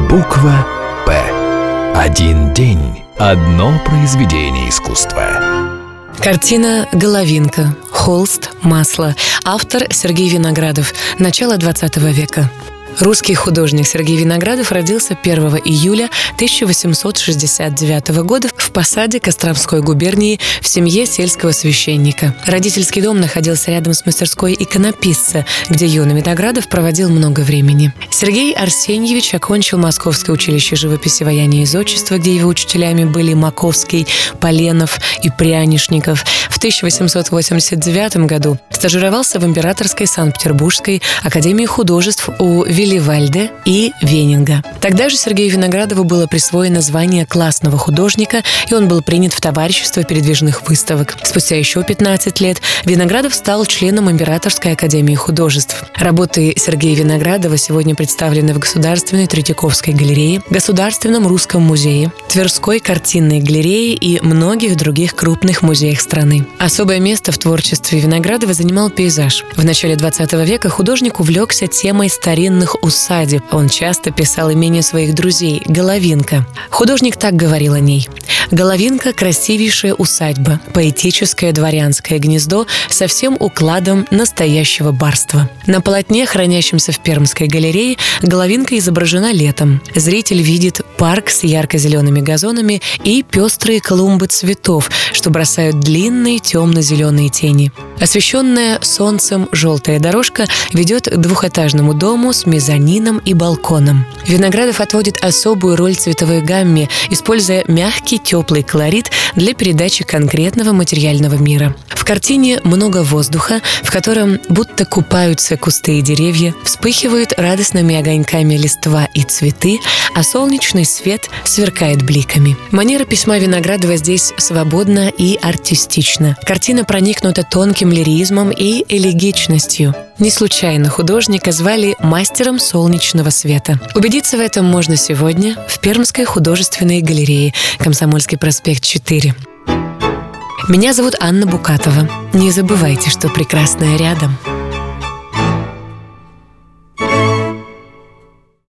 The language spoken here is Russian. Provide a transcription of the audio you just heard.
Буква «П». Один день, одно произведение искусства. Картина «Головинка», холст, масло. Автор Сергей Виноградов. Начало 20 века. Русский художник Сергей Виноградов родился 1 июля 1869 года в Посаде Костромской губернии в семье сельского священника. Родительский дом находился рядом с мастерской иконописца, где юный Виноградов проводил много времени. Сергей Арсеньевич окончил Московское училище живописи, ваяния и зодчества, где его учителями были Маковский, Поленов и Прянишников. В 1889 году стажировался в Императорской Санкт-Петербургской академии художеств у Вилливальде и Венинга. Тогда же Сергею Виноградову было присвоено звание классного художника, и он был принят в товарищество передвижных выставок. Спустя еще 15 лет Виноградов стал членом Императорской академии художеств. Работы Сергея Виноградова сегодня представлены в Государственной Третьяковской галерее, Государственном русском музее, Тверской картинной галерее и многих других крупных музеях страны. Особое место в творчестве Виноградова занимал пейзаж. В начале 20 века художник увлекся темой старинных усадеб. Он часто писал имение своих друзей «Головинка». Художник так говорил о ней: «Головинка – красивейшая усадьба, поэтическое дворянское гнездо со всем укладом настоящего барства». На полотне, хранящемся в Пермской галерее, Головинка изображена летом. Зритель видит парк с ярко-зелеными газонами и пестрые клумбы цветов, что бросают длинные темно-зеленые тени. Освещенная солнцем желтая дорожка ведет к двухэтажному дому с мезонином и балконом. Виноградов отводит особую роль цветовой гамме, используя мягкий теплый колорит для передачи конкретного материального мира. В картине много воздуха, в котором будто купаются кусты и деревья, вспыхивают радостными огоньками листва и цветы, а солнечный свет сверкает бликами. Манера письма Виноградова здесь свободна и артистична. Картина проникнута тонким лиризмом и элегичностью. Не случайно художника звали мастером солнечного света. Убедиться в этом можно сегодня в Пермской художественной галерее, Комсомольский проспект 4. Меня зовут Анна Букатова. Не забывайте, что прекрасное рядом.